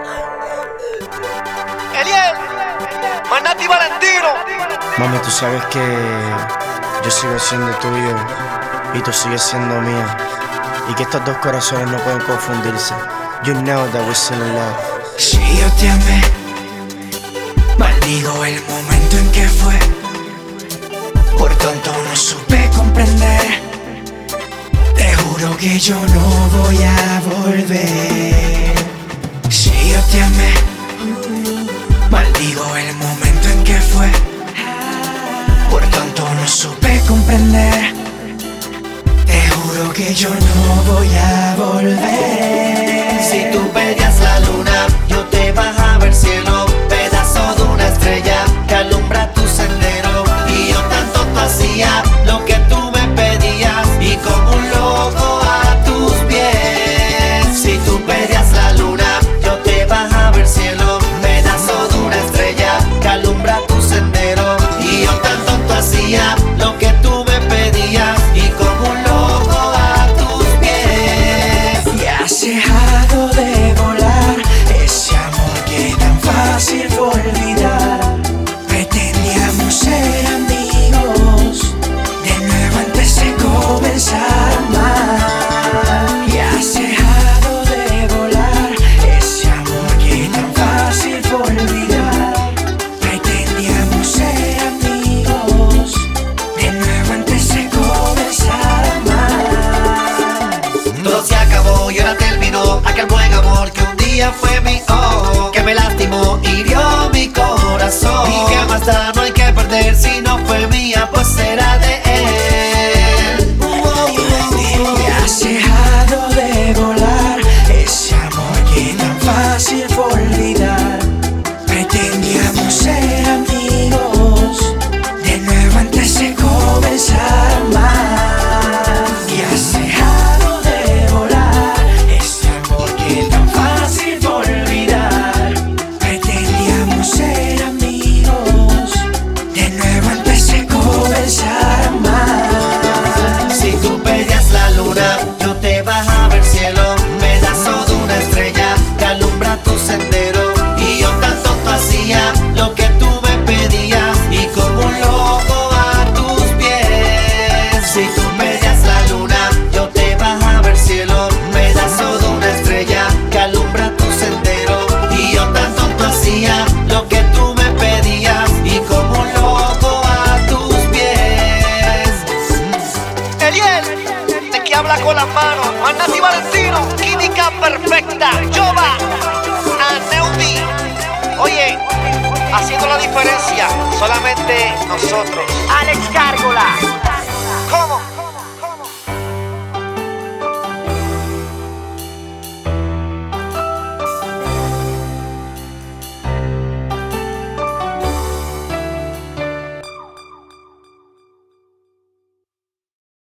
Eliel, Manati Valentino. Mami, tú sabes que yo sigo siendo tuyo y tú sigues siendo mía, y que estos dos corazones no pueden confundirse. You know that we're still in love. Si yo te amé, maldigo el momento en que fue. Por tonto no supe comprender. Te juro que yo no voy a volver. Si yo te amé, maldigo el momento en que fue. Por tonto no supe comprender. Te juro que yo no voy a volver. Si tú pedías la luna, yo te bajaba el cielo, pedazo de una estrella que alumbra tu sendero. Y yo tanto te hacía lo que tú me pedías, y como un loco a tus pies. Si tú pedías la luna, yo te bajaba el cielo, pedazo de una estrella que alumbra tu sendero. Y yo tanto te hacía lo que tú me pedías, y como un loco a tus pies. Y has dejado de volar ese amor que tan fácil fue olvidar. Pretendíamos ser amigos de nuevo antes de comenzar mal. Y has dejado de volar ese amor que tan fácil fue olvidar. Pretendíamos ser amigos de nuevo antes de comenzar mal. Todo se acabó y ahora terminó aquel buen amor que un día fue mío, que me lastimó, hirió mi corazón. Y que más da, no hay que perder, si no fue mía, pues será de él. Y has dejado de volar ese amor que tan fácil fue olvidar. Pretendíamos ser amigos de nuevo antes de comenzar mal. Y has dejado de volar ese amor que tan fácil fue olvidar. Pretendíamos ser amigos de nuevo antes de comenzar mal. Si tú pedías la luna, yo te bajaba el cielo, pedazo de una estrella que alumbra tu sendero. Y yo tanto te hacía lo que tú me pedías, y como un loco a tus pies. Si tú pedías la luna, yo te bajaba el cielo, pedazo de una estrella que alumbra tu sendero. Y yo tanto te hacía lo que tú me pedías, y como un loco a tus pies. Eliel, de que habla con las manos. Manati Valentino, química perfecta. Jova, Aneudi. Oye, haciendo la diferencia, solamente nosotros. Alex Gárgola. ¿Cómo?